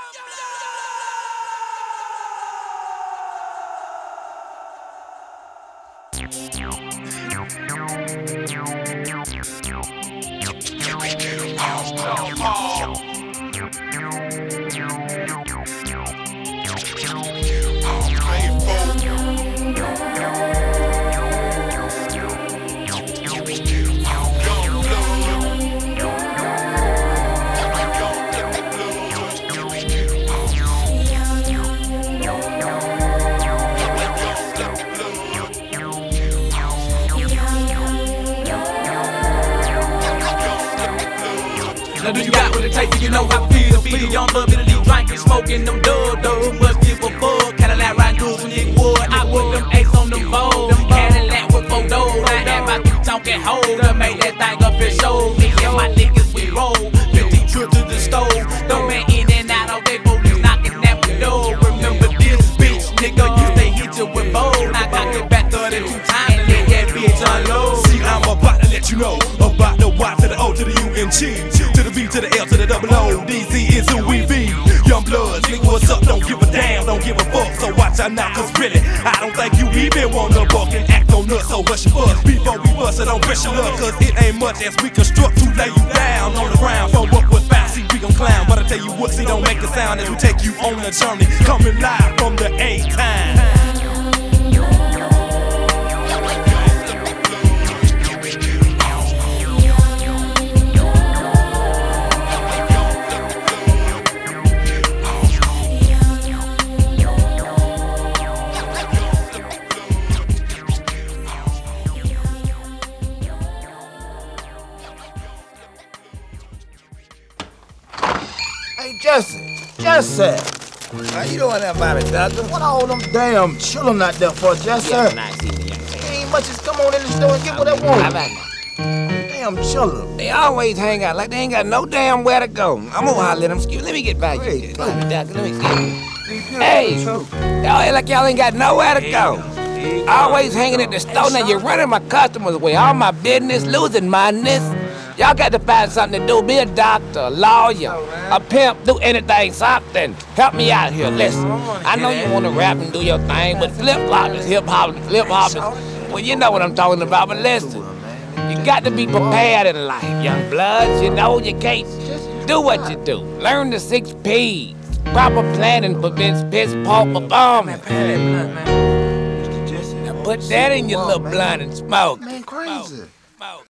Now do you got what it takes? Do you know how it feels? Feel young love, Italy, drinking, smoking them dub. Too much give a fuck. Cadillac riding through some nigga wood. I put them ace on them bows. Cadillac with 4 doors. I had my 3 talking hold. I made that thing up and show. Me and my niggas we roll. 50 trips to the stove. Don't man in and out all day. Police knocking at my door. Remember this bitch, nigga. You stay hit you with bold. I got it back 32 times and let that bitch unload. See, I'm about to let you know about the Y to the O to the U-N-G. To the B to the L to the double O. DZ is who we be. Young bloods, nigga, what's up? Don't give a damn, don't give a fuck. So watch out now, cause really, I don't think you even wanna buck and act on us. So hush your fuss before we bust it on pressure up. Cause it ain't much as we construct to lay you down on the ground. For what was found, see, we gon' clown. But I tell you what, see, don't make a sound as we take you on a journey. Coming live from the A-Time. Hey, Jesse. How you doing there, Bobby, doctor? What all them damn chillin' out there for, Jesse? Yeah, nice evening, young man. Ain't much as come on in the store and get what I want. How about now? Damn chillin'. They always hang out like they ain't got no damn where to go. I'm gonna holler at them. Let me get by you. Bobby, doctor, let me see. Hey, y'all act like y'all ain't got nowhere to go. Always hanging at the store. Now you're running my customers away. All my business, losing mindness. Y'all got to find something to do. Be a doctor, a lawyer, a pimp, do anything, something. Help me out here. Listen, I know you want to rap and do your thing, but flip-flop is hip-hop and flip-hop is... Well, you know what I'm talking about, but listen. You got to be prepared in life, young bloods. You know you can't do what you do. Learn the 6 P's. Proper planning prevents piss, poor performance. Now put that in your little blunt and smoke.